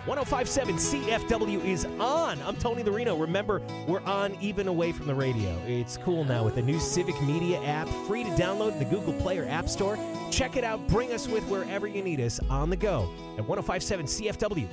1057 CFW is on. I'm Tony the Reno. Remember, we're on even away from the radio. It's cool now with the new Civic Media app, free to download in the Google Play or App Store. Check it out. Bring us with wherever you need us on the go at 1057 CFW.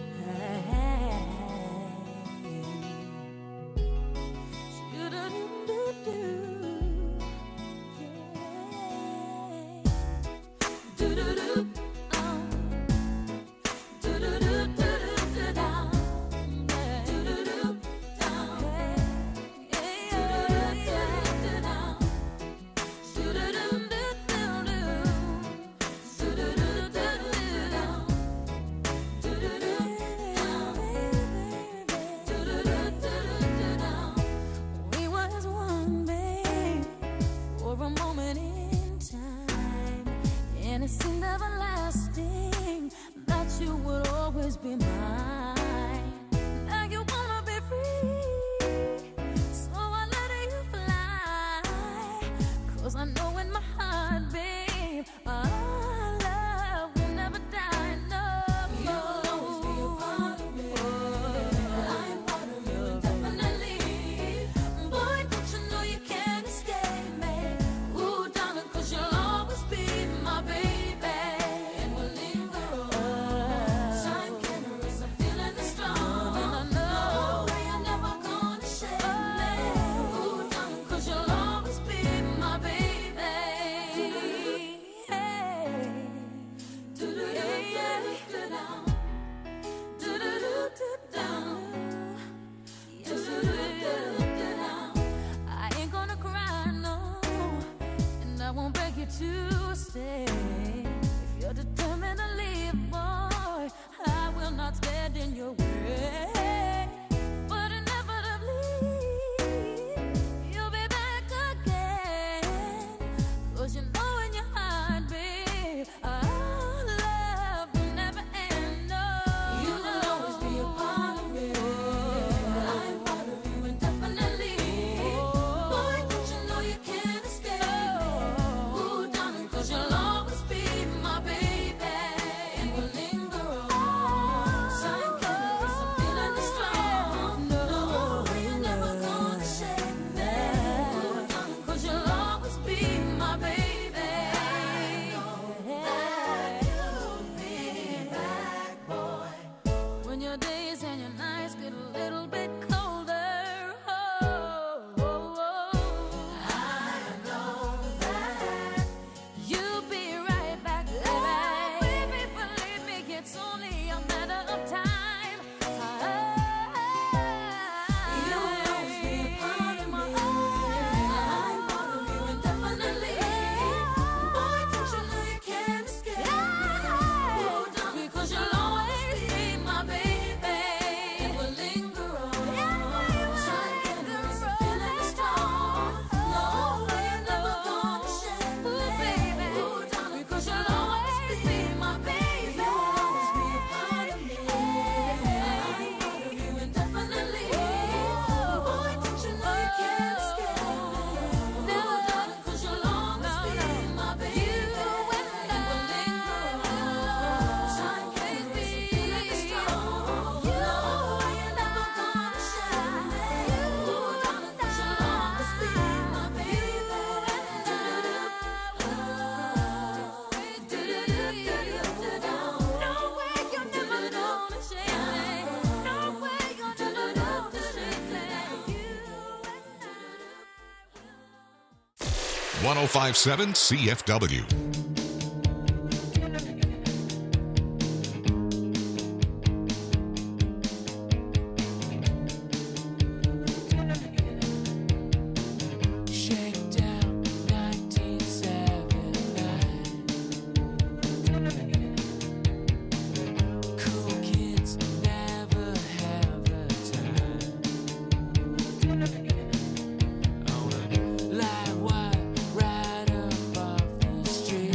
.1057 CFW. Live wire right up off the street.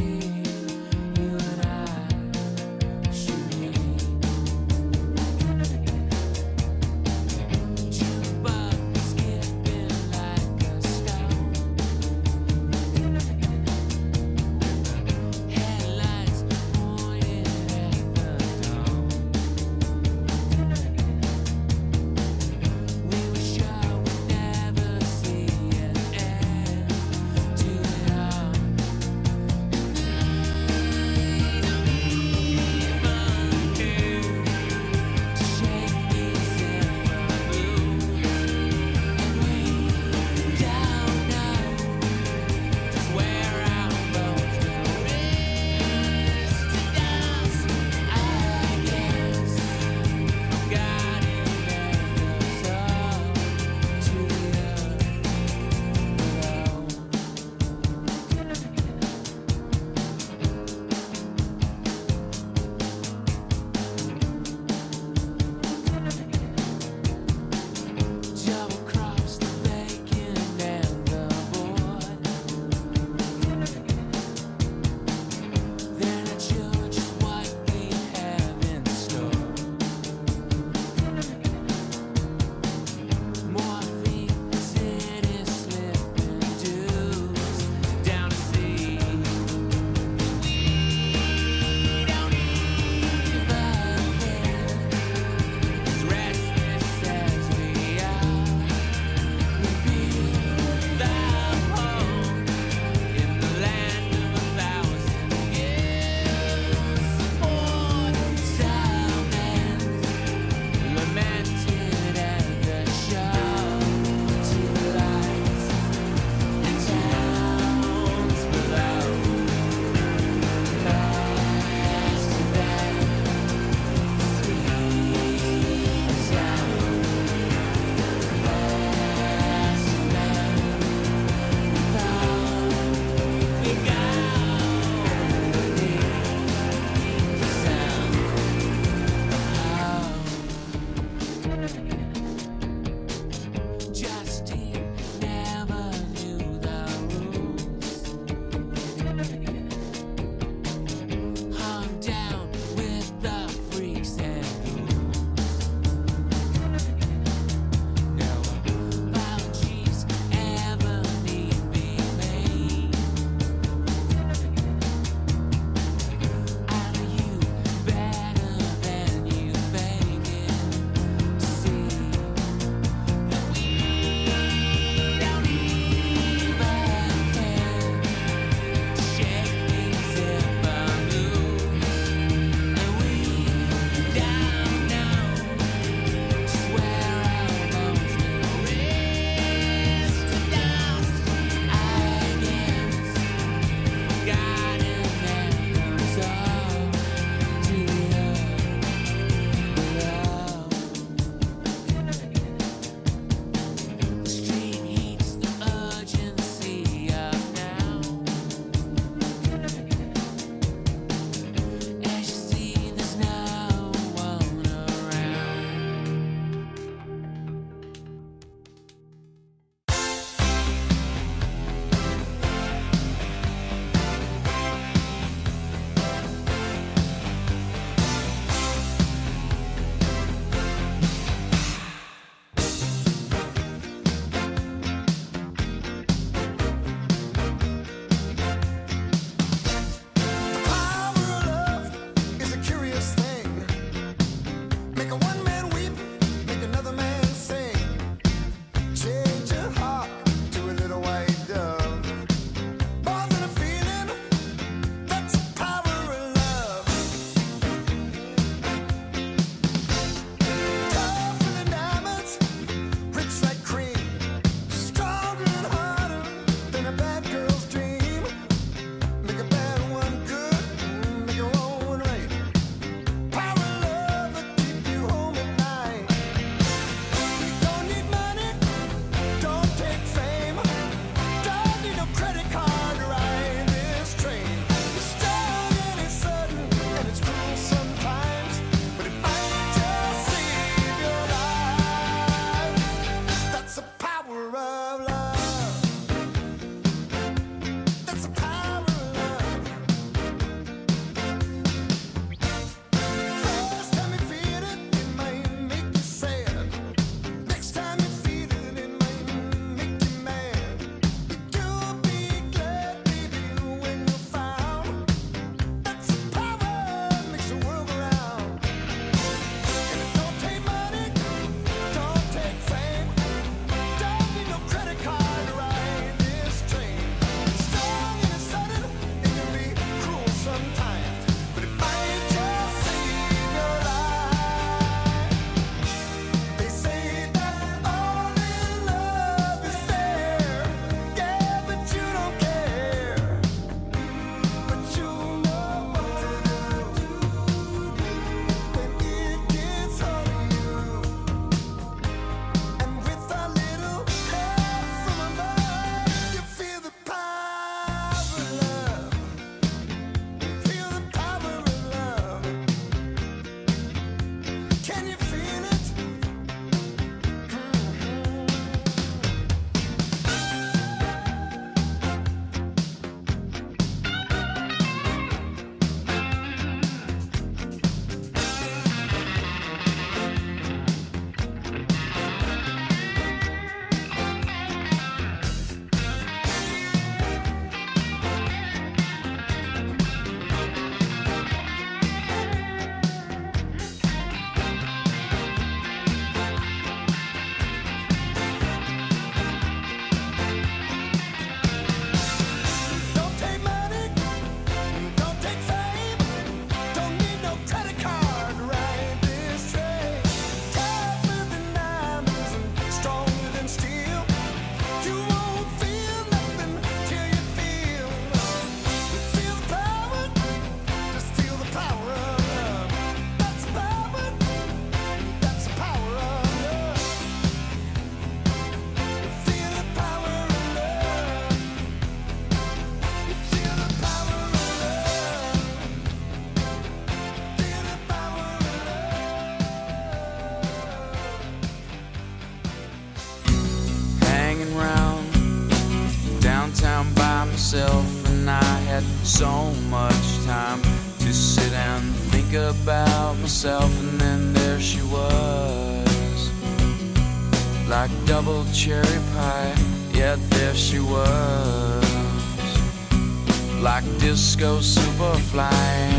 so much time to sit and think about myself, and then there she was, like double cherry pie, yet there she was, like disco superfly.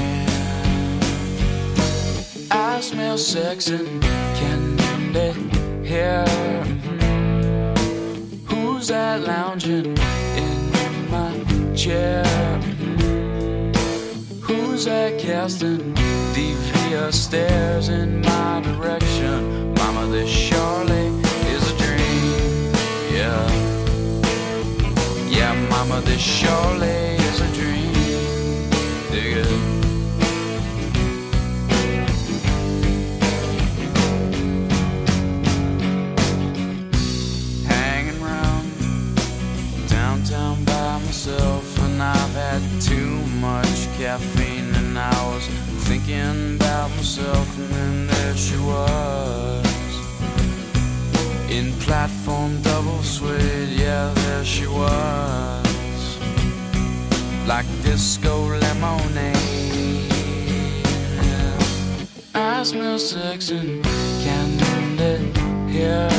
I smell sex and candy here. Who's that lounging in my chair? Who's that casting devious stares in my direction? Mama, this surely is a dream. Yeah, yeah, mama, this surely is a dream. Dig it. Hanging around downtown by myself, and I've had too much caffeine, and I was thinking about myself, and then there she was, in platform double suede, yeah, there she was, like disco lemonade. I smell sex and candy here.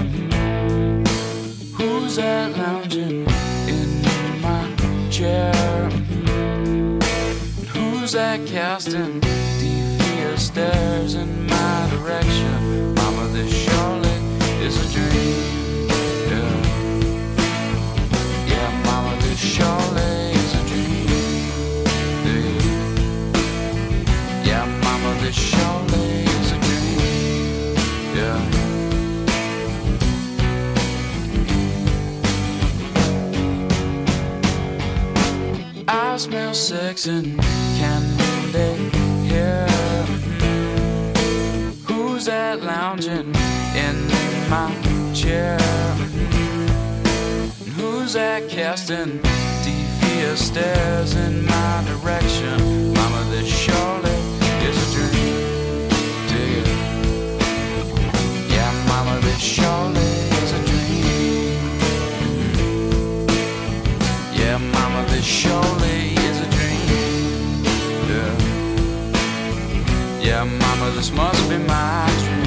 Who's that lounging in my chair? Who's that casting devious stares in my direction? Mama, this surely is a dream. Yeah, yeah, mama, this surely is a dream. Yeah, mama, this surely is a dream. Yeah. I smell sex and candy here. Who's that lounging in my chair? Who's that casting devious stares in my direction? Mama, this surely is a dream. Dig it. Yeah, mama, this surely is a dream. Yeah, mama, this surely is a dream. Yeah, yeah, mama, this must be my dream.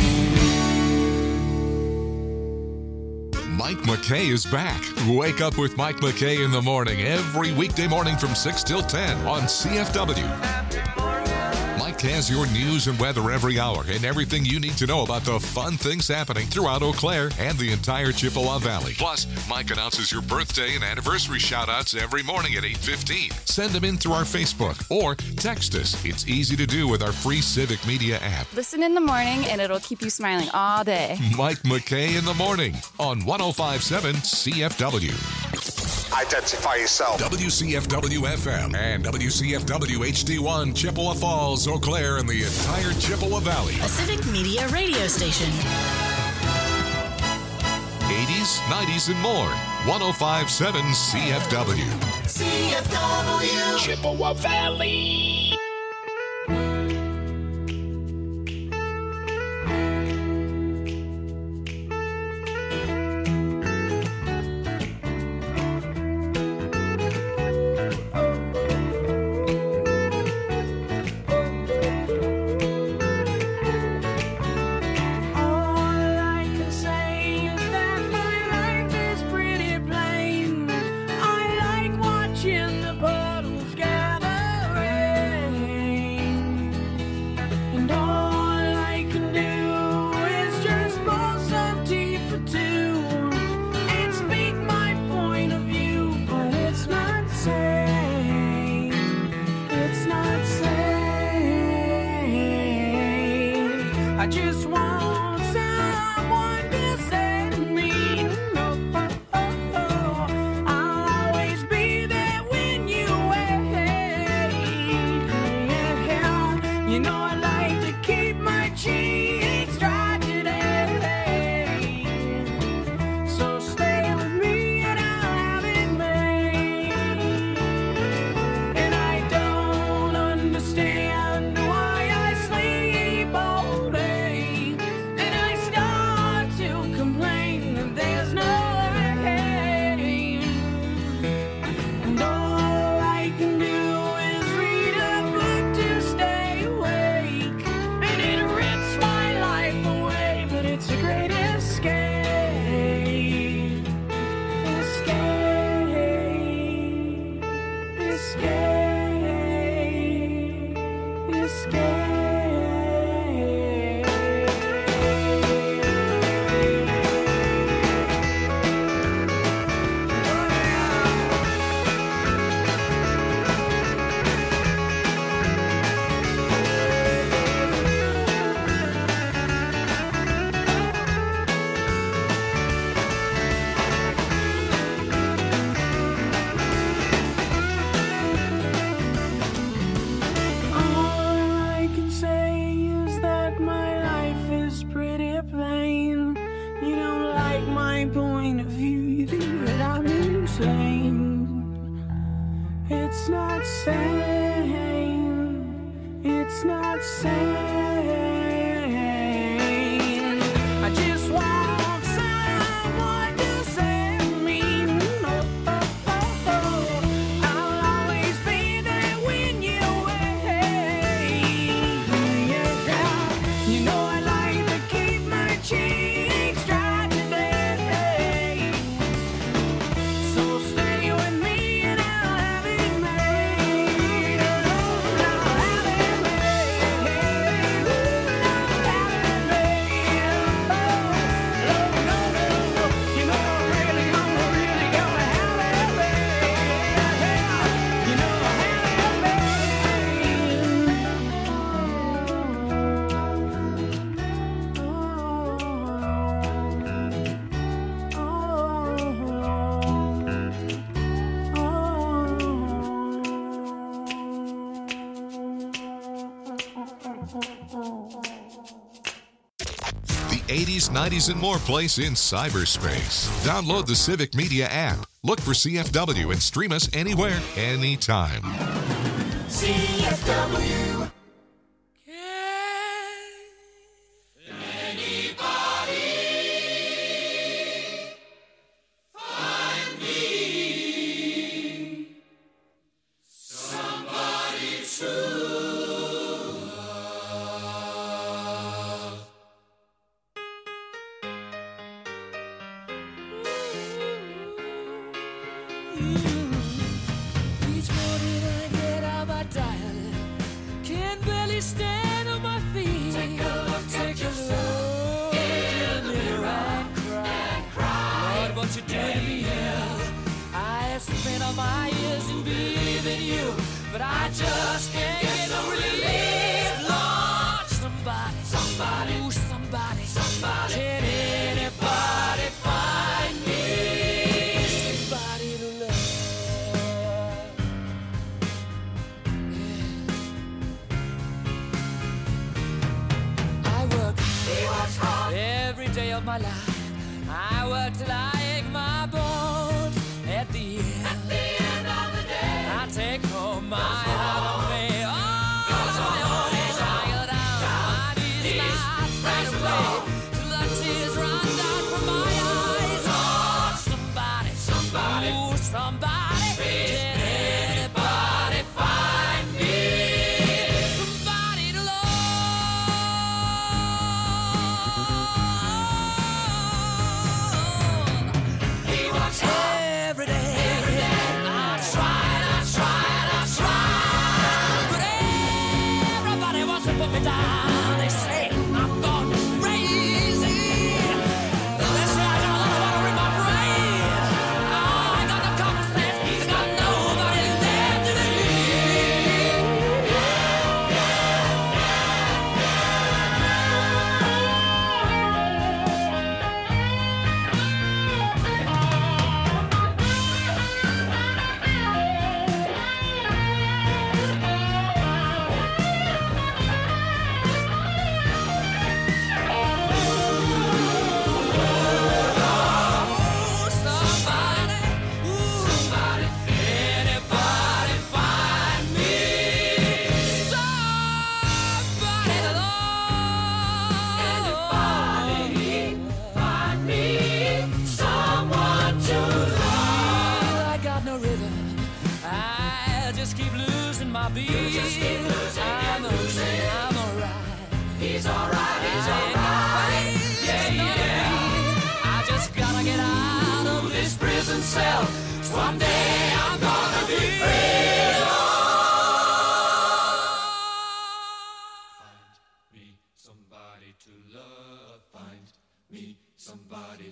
Mike McKay is back. Wake up with Mike McKay in the morning every weekday morning from 6 till 10 on CFW. Mike has your news and weather every hour and everything you need to know about the fun things happening throughout Eau Claire and the entire Chippewa Valley. Plus, Mike announces your birthday and anniversary shout-outs every morning at 8:15. Send them in through our Facebook or text us. It's easy to do with our free Civic Media app. Listen in the morning and it'll keep you smiling all day. Mike McKay in the morning on 105.7 CFW. Identify yourself. WCFW FM and WCFW HD1 Chippewa Falls, Eau Claire, and the entire Chippewa Valley. A Civic Media radio station. 80s, 90s, and more. 105.7 CFW. CFW. Chippewa Valley. In the puddles gather The 80s, 90s, and more place in cyberspace. Download the Civic Media app. Look for CFW and stream us anywhere, anytime. CFW.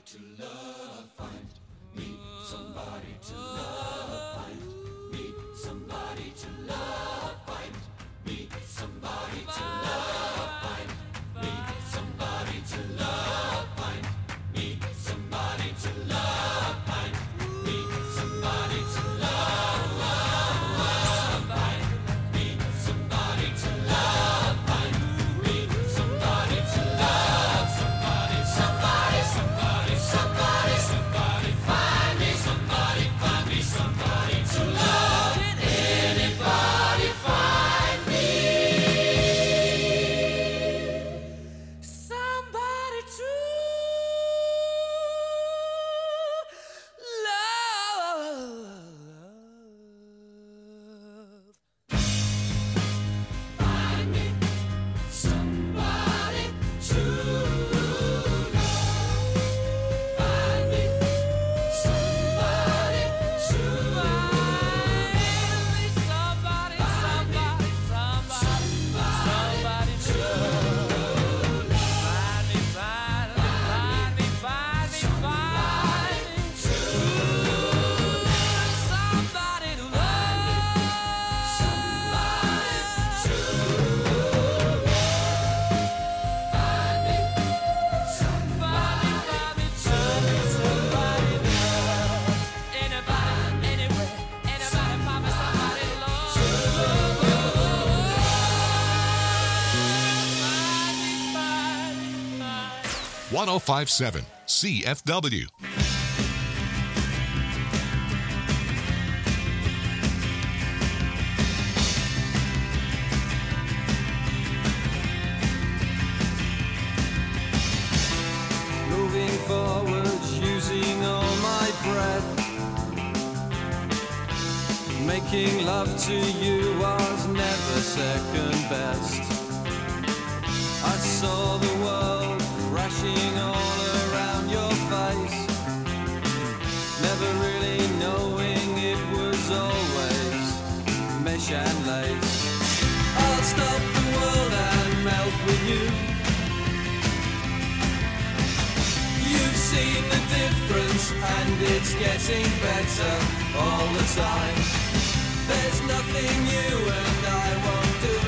to love, find me somebody to love, find me somebody to love, find me somebody to love, find me somebody to love, find me somebody to love, find me somebody to love, find me somebody to love, find me somebody to love, somebody, somebody, somebody, somebody, somebody, find me somebody, find me somebody to love. Can anybody find me somebody to love? Find me somebody to love. Find me somebody to love. Somebody, somebody, somebody, somebody to love. Find me, find me, find me, find me, find me to love. Somebody to love. Somebody to love. Find me somebody, find me somebody to love. Anybody, anywhere, anybody, find me somebody to love. Find me, find me. 1057 CFW. Moving forward, using all my breath. Making love to you was never second best. I saw the world crashing all around your face, never really knowing it was always mesh and lace. I'll stop the world and melt with you. You've seen the difference and it's getting better all the time. There's nothing you and I won't do.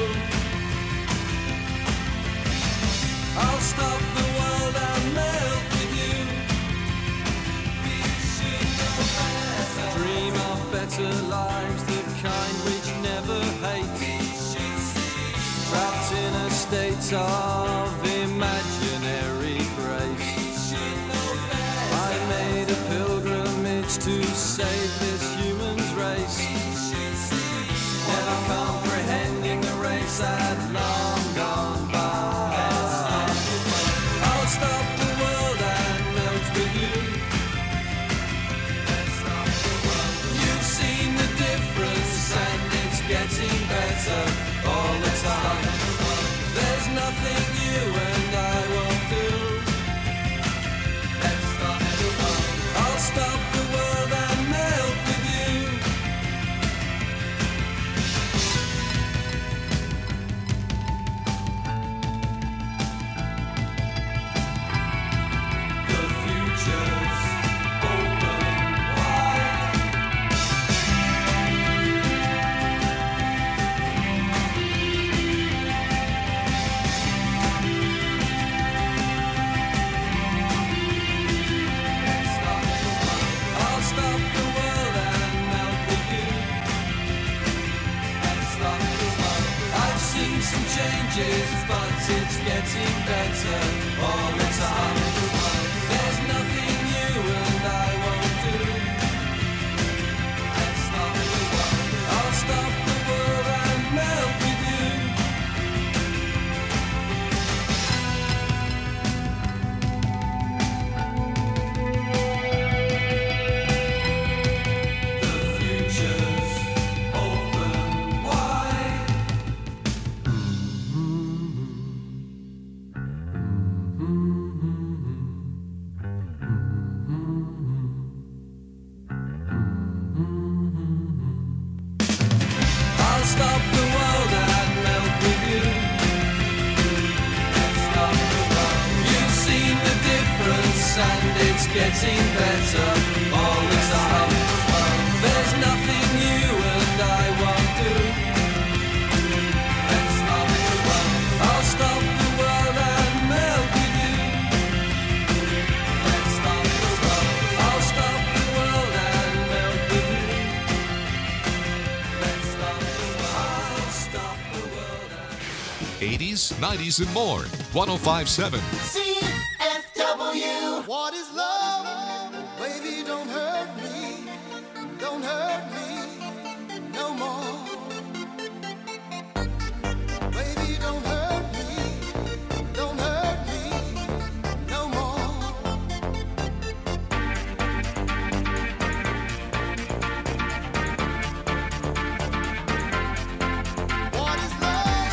I'll stop the world and melt with you. We should know better. Dream of better lives, the kind which never hate. Trapped in a state of imaginary grace. I made a pilgrimage to save this human's race, never comprehending the race had long gone by. I'll stop the world and melt with you. You've seen the difference and it's getting better all the time. There's nothing you and I won't do. I'll stop the world and melt with you. The future's open wide. I'll stop the world and melt with you. I've seen some changes, but it's getting better all the time. There's nothing you and I won't do. I'll stop the world and melt with you. The future's open wide. getting better all the time. There's nothing you and I won't do. Let's stop the world. I'll stop the world and melt with you. Let's stop the world. I'll stop the world and melt with you. Let's stop the world. I'll stop the world and 80s, 90s, and more. 105.7. CFW. What is love? Baby, don't hurt me. Don't hurt me no more. Baby, don't hurt me. Don't hurt me no more. What is love?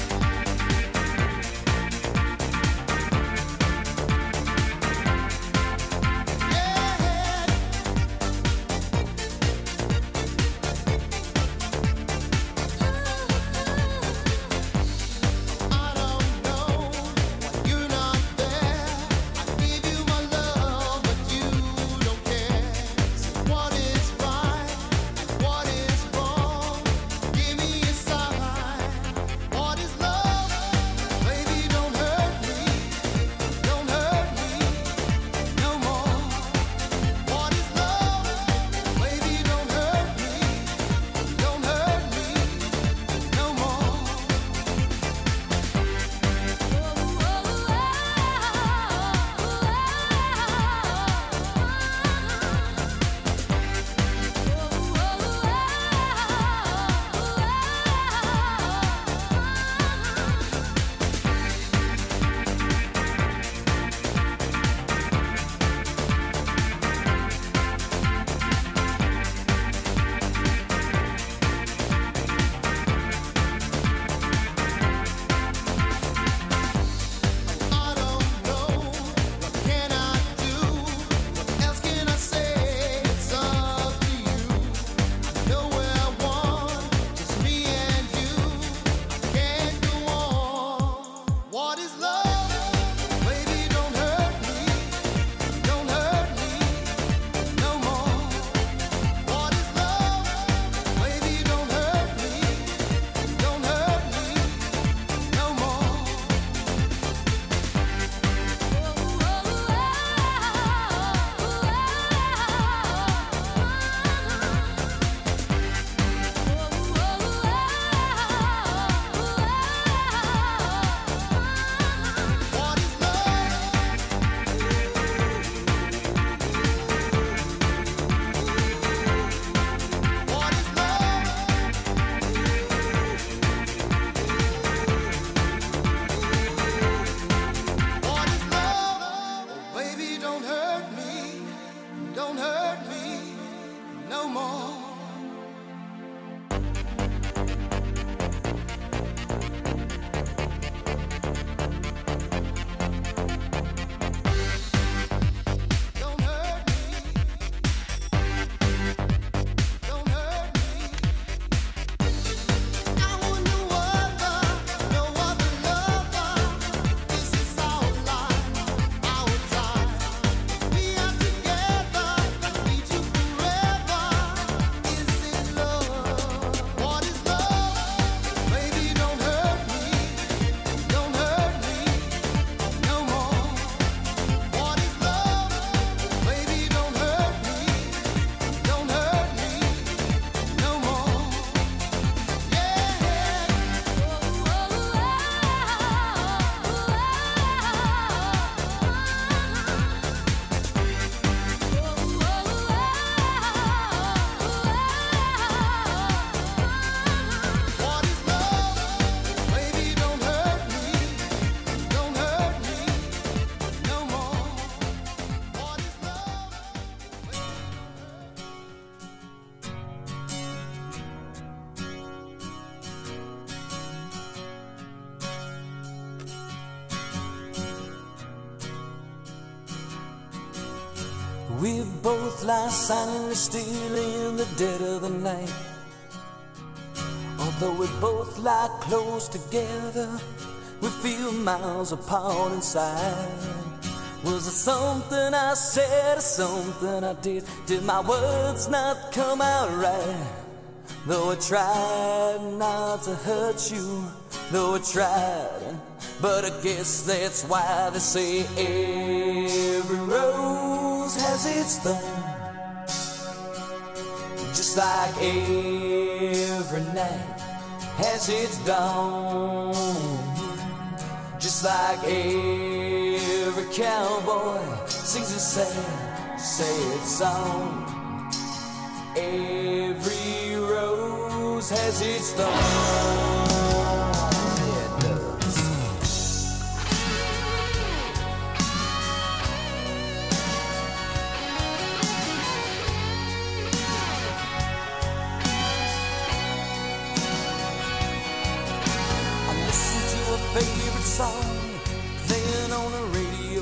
We both lie silently still in the dead of the night. Although we both lie close together, we feel miles apart inside. Was it something I said or something I did? Did my words not come out right? Though I tried not to hurt you, though I tried, but I guess that's why they say every rose has its thorn. Just like every night has its dawn. Just like every cowboy sings a sad, sad song. Every rose has its thorn. Yeah, it does. I listen to a favorite song playing on the radio.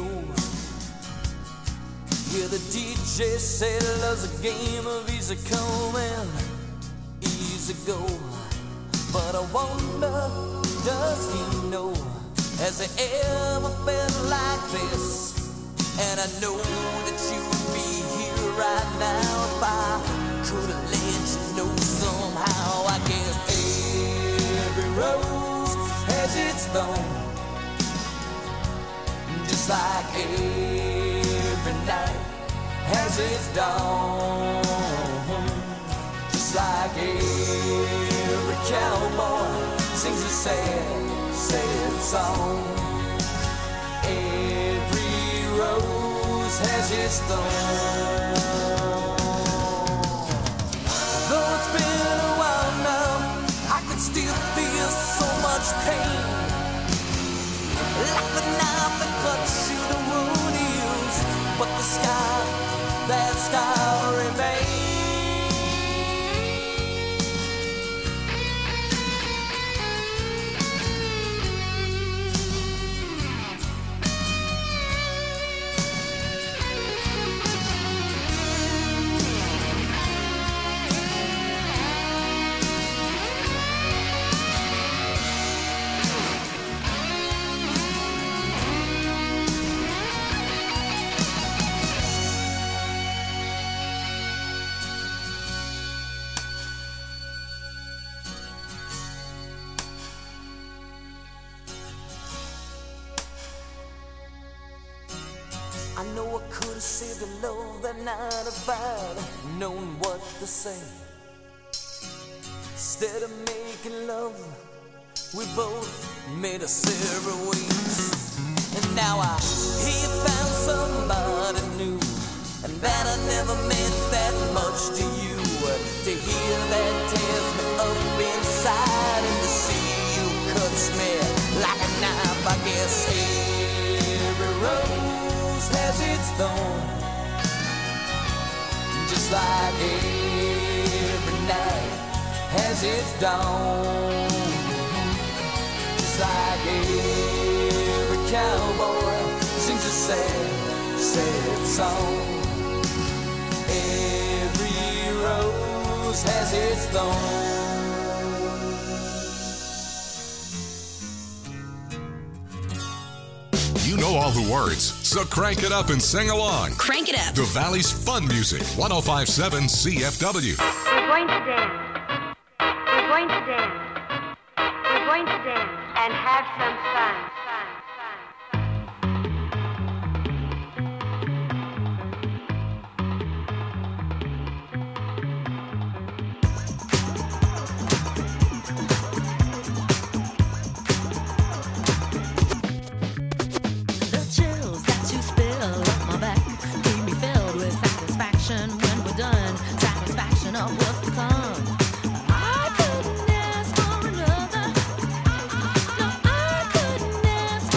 Yeah, the DJ said love's a game of easy come and easy go. But I wonder, does he know? Has he ever felt like this? And I know that you would be here right now if I could have let you know somehow. I guess every rose has its thorn. Just like every night has its dawn. Just like every cowboy sings a sad, sad song. Every rose has its thorn. Though it's been a while now, I can still feel so much pain. Like the knife that cuts you, the wound heals, but the scar, that scar remains. I know I could have saved the love that night if I'd known what to say. Instead of making love, we both made us separate ways. And now I hear you found somebody new, and that I never meant that much to you. To hear that tears me up inside, and to see you cuts me like a knife. I guess every rose has its thorn. Just like every night has its dawn. Just like every cowboy sings a sad, sad song. Every rose has its thorn. You know all the words, so crank it up and sing along. Crank it up. The Valley's fun music, 105.7 CFW. We're going to dance. We're going to dance. We're going to dance and have some fun. When we're done, satisfaction of what's to come. I couldn't ask for another. No, I couldn't ask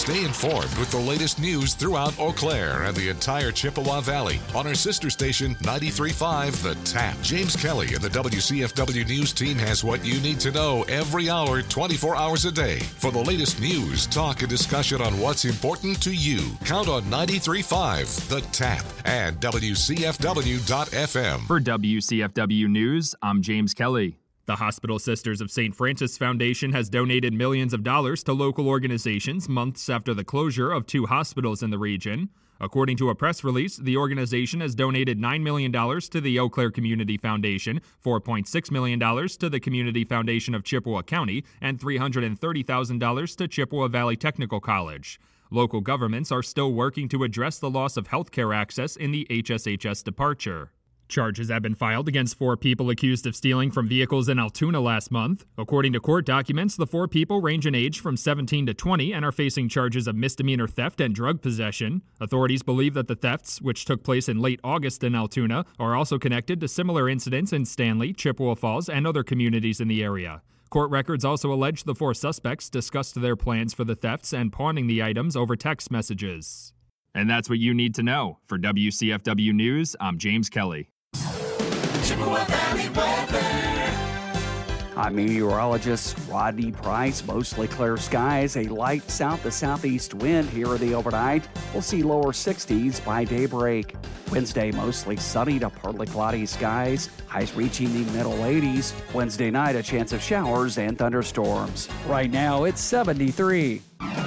Stay informed with the latest news throughout Eau Claire and the entire Chippewa Valley on our sister station 93.5 The Tap. James Kelly and the WCFW News team has what you need to know every hour, 24 hours a day. For the latest news, talk, and discussion on what's important to you, count on 93.5 The Tap and WCFW.FM. For WCFW News, I'm James Kelly. The Hospital Sisters of St. Francis Foundation has donated millions of dollars to local organizations months after the closure of 2 hospitals in the region. According to a press release, the organization has donated $9 million to the Eau Claire Community Foundation, $4.6 million to the Community Foundation of Chippewa County, and $330,000 to Chippewa Valley Technical College. Local governments are still working to address the loss of health care access in the HSHS departure. Charges have been filed against 4 people accused of stealing from vehicles in Altoona last month. According to court documents, the 4 people range in age from 17 to 20 and are facing charges of misdemeanor theft and drug possession. Authorities believe that the thefts, which took place in late August in Altoona, are also connected to similar incidents in Stanley, Chippewa Falls, and other communities in the area. Court records also allege the 4 suspects discussed their plans for the thefts and pawning the items over text messages. And that's what you need to know. For WCFW News, I'm James Kelly. Chippewa Valley weather. I'm meteorologist Rodney Price. Mostly clear skies, a light south to southeast wind here in the overnight. We'll see lower 60s by daybreak. Wednesday, mostly sunny to partly cloudy skies. Highs reaching the middle 80s. Wednesday night, a chance of showers and thunderstorms. Right now, it's 73.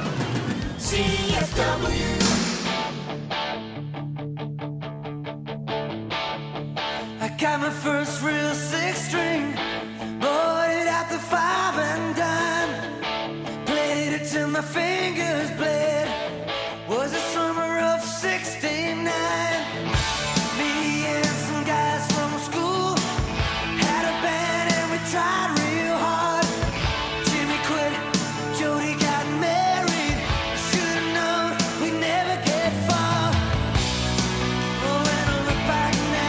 CFW. Got my first real 6-string, bought it at the 5 and dime, played it till my fingers bled, was the summer of 69, me and some guys from school, had a band and we tried real hard, Jimmy quit, Jody got married, should've known we'd never get far, oh when I look back now,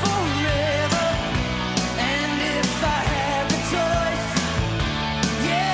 yeah.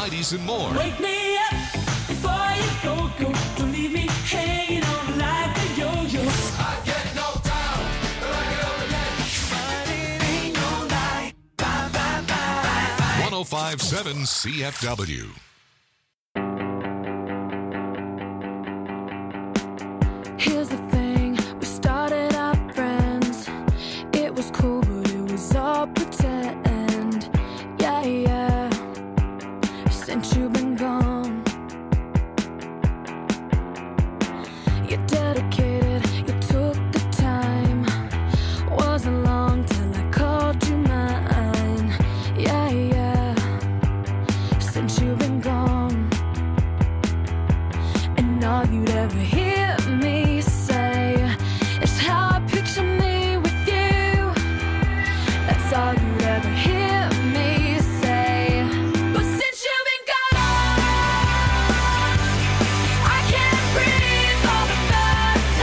90s, and more. Wake me up before you go. Don't leave me hanging on like a yo-yo. I get knocked down, but I get up again. But it ain't no lie. Bye, bye, bye. 105.7 CFW. Here's the thing, we started out friends. It was cool, but it was all pretend. Yeah, yeah. Since you've been gone, you're dedicated, you took the time. Wasn't long till I called you mine. Yeah, yeah. Since you've been gone, and all you'd ever hear me say is how I picture me with you. That's all you'd ever hear me say. But since you've been gone, I can't breathe all the first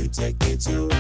you take me to?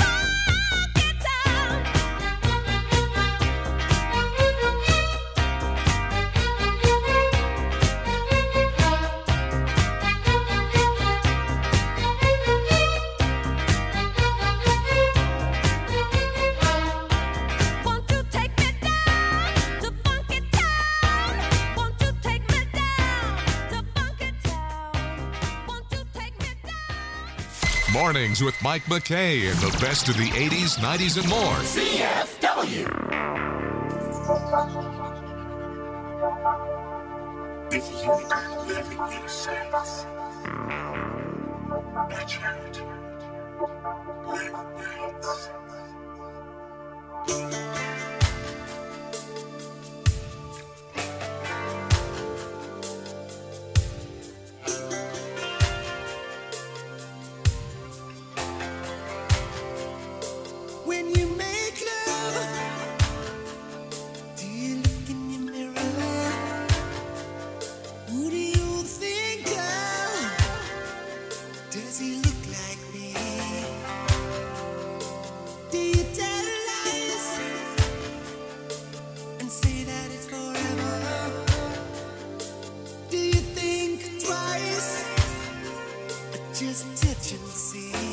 Mornings with Mike McKay and the best of the 80s, 90s, and more. CFW. If you could live in your sense, watch out, live nights. When you make love, do you look in your mirror? Who do you think of? Does he look like me? Do you tell lies and say that it's forever? Do you think twice or just touch and see?